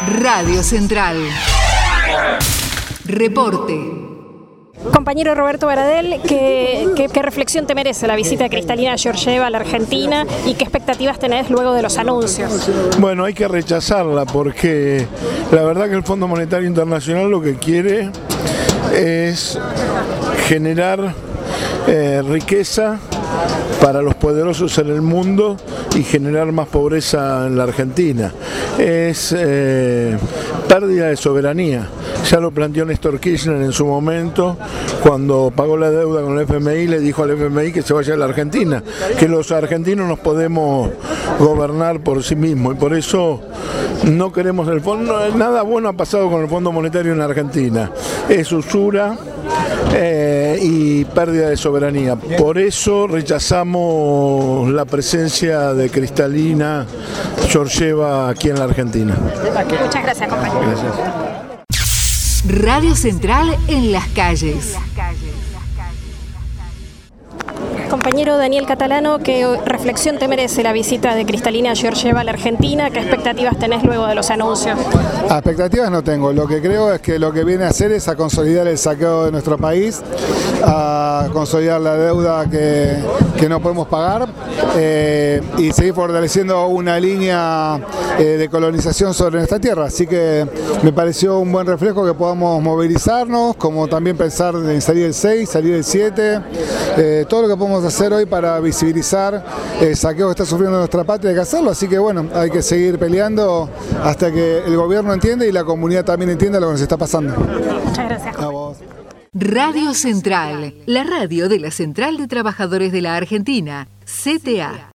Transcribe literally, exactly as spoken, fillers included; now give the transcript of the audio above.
Radio Central. Reporte. Compañero Roberto Baradel, ¿qué, qué, qué reflexión te merece la visita de Cristalina Georgieva a la Argentina y qué expectativas tenés luego de los anuncios? Bueno, hay que rechazarla porque la verdad que el Fondo Monetario Internacional lo que quiere es generar eh, riqueza para los poderosos en el mundo y generar más pobreza en la Argentina. Es eh, pérdida de soberanía. Ya lo planteó Néstor Kirchner en su momento, cuando pagó la deuda con el F M I, le dijo al F M I que se vaya a la Argentina, que los argentinos nos podemos gobernar por sí mismos, y por eso no queremos el fondo. Nada bueno ha pasado con el Fondo Monetario en la Argentina. Es usura eh, y pérdida de soberanía. Por eso rechazamos la presencia de Cristalina Georgieva aquí en la Argentina. Muchas gracias, compañero. Gracias. Radio Central en las calles. Compañero Daniel Catalano, ¿qué reflexión te merece la visita de Cristalina Georgieva a la Argentina? ¿Qué expectativas tenés luego de los anuncios? A expectativas no tengo. Lo que creo es que lo que viene a hacer es a consolidar el saqueo de nuestro país, a consolidar la deuda que, que no podemos pagar eh, y seguir fortaleciendo una línea eh, de colonización sobre nuestra tierra. Así que me pareció un buen reflejo que podamos movilizarnos, como también pensar en salir el seis, salir el siete, eh, todo lo que podemos hacer hoy para visibilizar el saqueo que está sufriendo nuestra patria, hay que hacerlo. Así que bueno, hay que seguir peleando hasta que el gobierno entienda y la comunidad también entienda lo que nos está pasando. Muchas gracias. A vos. Radio Central, la radio de la Central de Trabajadores de la Argentina, C T A.